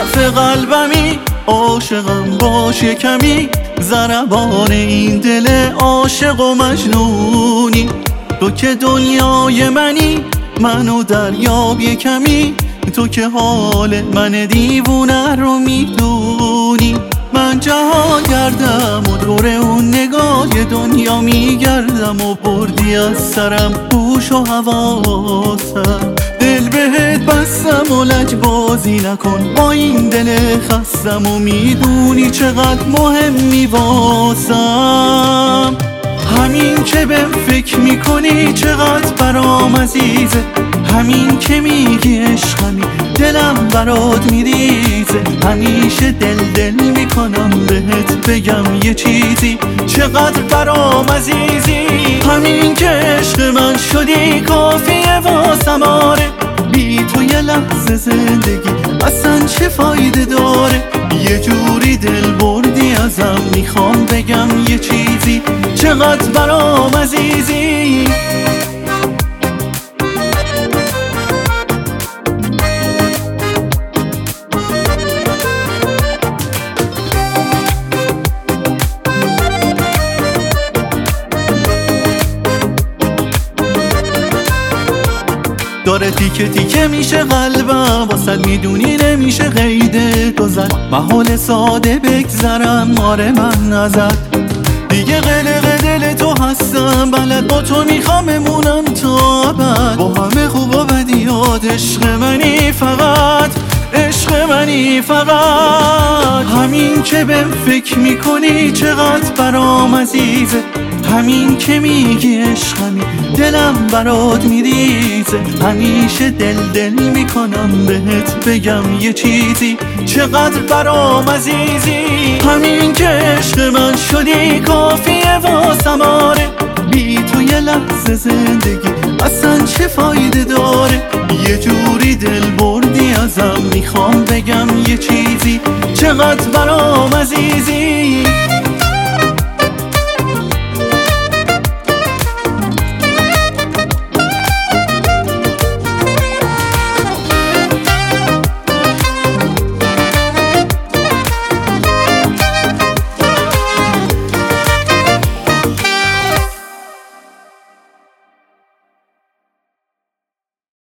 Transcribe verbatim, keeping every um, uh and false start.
ضعف قلبمی، عاشقم باش کمی، ضربان این دل عاشق و مجنونی. تو که دنیای منی، منو دریاب کمی، تو که حال من دیوونه رو میدونی. من جهان گردم و دور اون نگاه دنیا میگردم و بردی از سرم هوش و حواسم. دل بهت بستم و لجبازی نکن با این دل خستم و میدونی چقدر مهمی واسم. همین که بهم فکر میکنی چقدر برام عزیزه، همین که میگی عشقمی دلم برات میریزه. همیشه دل دل میکنم بهت بگم یه چیزی، چقدر برام عزیزی. همین که عشق من شدی کافیه واسم آره، بی تو یه لحظه زندگی اصلا چه فایده داره. یه جوری دل بردی ازم، میخوام بگم یه چیزی، چقدر برام عزیزی. داره تیکه تیکه میشه قلبم واسد، میدونی نمیشه قیده تو زد. محال ساده بگذرم آره من ازت، دیگه قلق دل تو هستم بلد، با تو میخوام بمونم تا ابد. با همه خوب و بدیات عشق منی فقط، عشق منی فقط. همین که بهم فکر میکنی چقدر برام عزیزه، همین که میگی عشقمی دلم برات میریزه. همیشه دل دل میکنم بهت بگم یه چیزی، چقدر برام عزیزی. همین که عشق من شدی کافیه واسم آره، بی تو یه لحظه زندگی اصلا چه فایده داره. یه جوری دل بردی ازم، میخوام بگم یه چیزی، چقدر برام عزیزی.